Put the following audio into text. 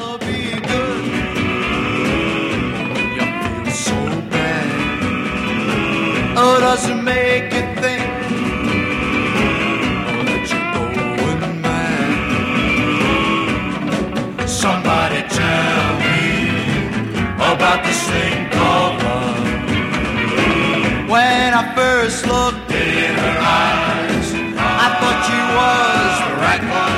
be good. You feel so bad. Oh, does it make you think? Oh, that you're going mad. Somebody tell me about this thing called love. When I first looked in her eyes, I thought she was the right one.